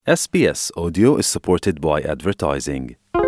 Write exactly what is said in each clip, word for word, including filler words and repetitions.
S B S Audio is supported by advertising.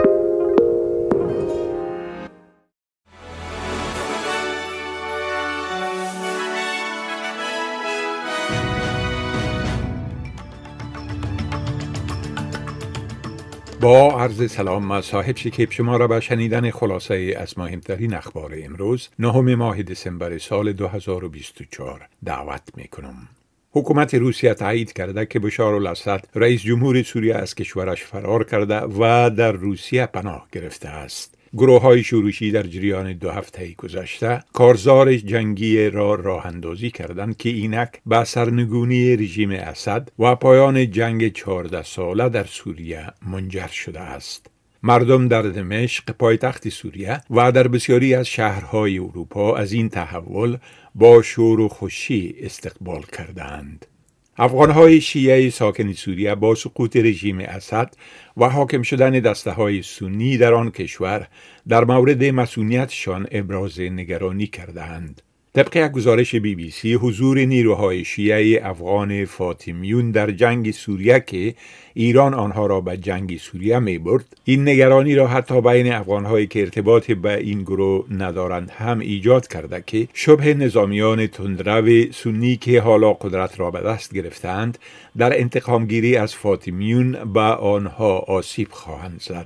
با عرض سلام، ما صاحب شکیب شما را به شنیدن خلاصه از مهمترین اخبار امروز نهم ماه دسامبر سال دو هزار و بیست و چهار دعوت می کنم. حکومت روسیه تایید کرده که بشار الاسد رئیس جمهور سوریه از کشورش فرار کرده و در روسیه پناه گرفته است. گروه های شورشی در جریان دو هفته گذشته کارزار جنگی را راه اندازی کردند که اینک به سرنگونی رژیم اسد و پایان جنگ چهارده ساله در سوریه منجر شده است. مردم در دمشق پایتخت سوریه و در بسیاری از شهرهای اروپا از این تحول با شور و خوشی استقبال کردند. افغانهای شیعه ساکن سوریه با سقوط رژیم اسد و حاکم شدن دسته های سنی در آن کشور در مورد مسئولیتشان ابراز نگرانی کردند. طبق یک گزارش بی بی سی، حضور نیروهای شیعه افغان فاطمیون در جنگ سوریه که ایران آنها را به جنگ سوریه می برد، این نگرانی را حتی بین افغانهایی که ارتباط به این گروه ندارند هم ایجاد کرده که شبه نظامیان تندرو سنی که حالا قدرت را به دست گرفتند در انتقامگیری از فاطمیون به آنها آسیب خواهند زد.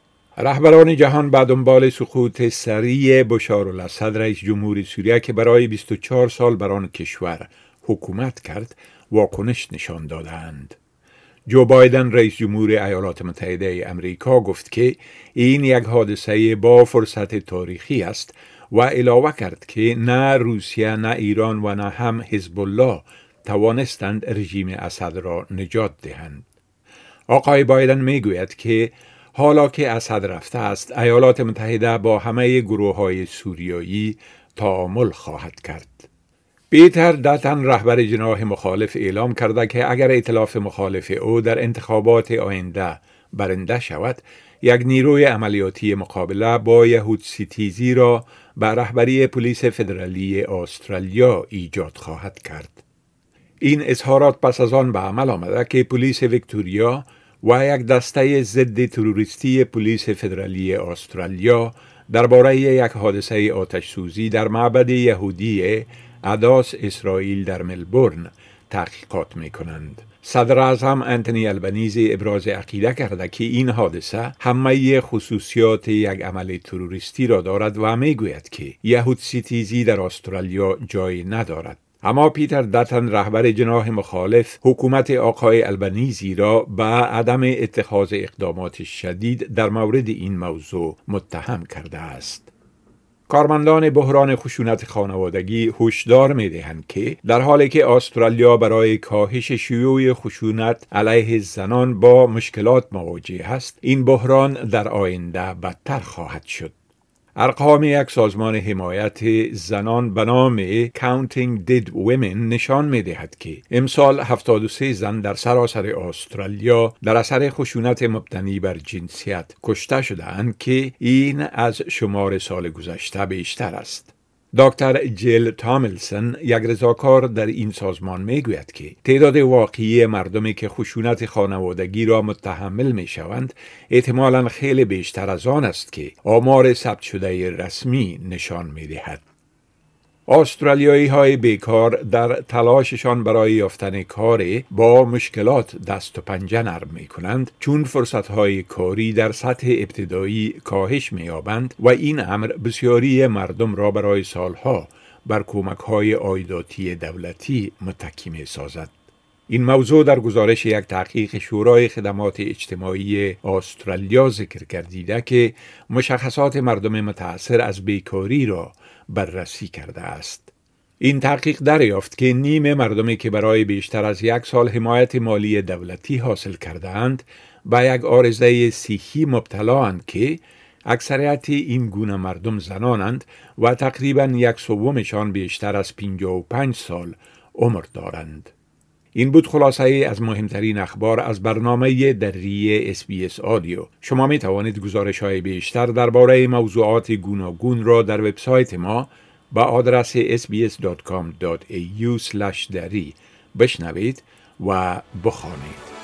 رهبران جهان به دنبال سقوط سریع بشار الاسد رئیس جمهور سوریه که برای بیست و چهار سال بر آن کشور حکومت کرد واکنش نشان دادند. جو بایدن رئیس جمهور ایالات متحده امریکا گفت که این یک حادثه با فرصت تاریخی است و علاوه کرد که نه روسیه، نه ایران و نه هم حزب الله توانستند رژیم اسد را نجات دهند. آقای بایدن میگوید که حالا که اسد رفته است، ایالات متحده با همه گروه های سوریایی تعامل خواهد کرد. پیتر داتن رهبر جناح مخالف اعلام کرده که اگر ائتلاف مخالف او در انتخابات آینده برنده شود، یک نیروی عملیاتی مقابله با یهود سیتیزی را به رهبری پلیس فدرالی استرالیا ایجاد خواهد کرد. این اظهارات پس از آن به عمل آمده که پلیس ویکتوریا و یک دسته ضد تروریستی پلیس فدرالی استرالیا درباره یک حادثه آتش سوزی در معبد یهودی اداس اسرائیل در ملبورن تحقیقات می کنند. صدر اعظم انتونی البنیزی ابراز عقیده کرده که این حادثه همه خصوصیات یک عمل تروریستی را دارد و می گوید که یهود سیتیزی در استرالیا جای ندارد. اما پیتر داتن رهبر جناح مخالف حکومت آقای البنیزی را به عدم اتخاذ اقدامات شدید در مورد این موضوع متهم کرده است. کارمندان بحران خشونت خانوادگی هشدار می‌دهند که در حالی که استرالیا برای کاهش شیوع خشونت علیه زنان با مشکلات مواجه است، این بحران در آینده بدتر خواهد شد. ارقام یک سازمان حمایت زنان به نام Counting Dead Women نشان می دهد که امسال هفتاد و سه زن در سراسر استرالیا در اثر خشونت مبتنی بر جنسیت کشته شده‌اند که این از شمار سال گذشته بیشتر است. دکتر جیل تامیلسون، یک رضاکار در این سازمان، میگوید که تعداد واقعی مردمی که خشونت خانوادگی را متحمل می شوند احتمالاً خیلی بیشتر از آن است که آمار ثبت شده رسمی نشان می دهد. استرالیایی های بیکار در تلاششان برای یافتن کار با مشکلات دست و پنجه نرم می کنند، چون فرصت های کاری در سطح ابتدایی کاهش می یابند و این امر بسیاری مردم را برای سالها بر کمک های عایداتی دولتی متکی می سازد. این موضوع در گزارش یک تحقیق شورای خدمات اجتماعی استرالیا ذکر گردیده که مشخصات مردم متأثر از بیکاری را بررسی کرده است. این تحقیق دریافت که نیم مردمی که برای بیشتر از یک سال حمایت مالی دولتی حاصل کرده اند به یک عارضه صحی مبتلااند که اکثریت این گونه مردم زنانند و تقریباً یک سومشان بیشتر از پنجاه و پنج سال عمر دارند. این بود خلاصه از مهمترین اخبار از برنامه دری اس بی اس آدیو. شما می توانید گزارش های بیشتر درباره موضوعات گوناگون را در وبسایت ما با آدرس اس بی اس دات کام دات ای یو اسلش دری بشنوید و بخوانید.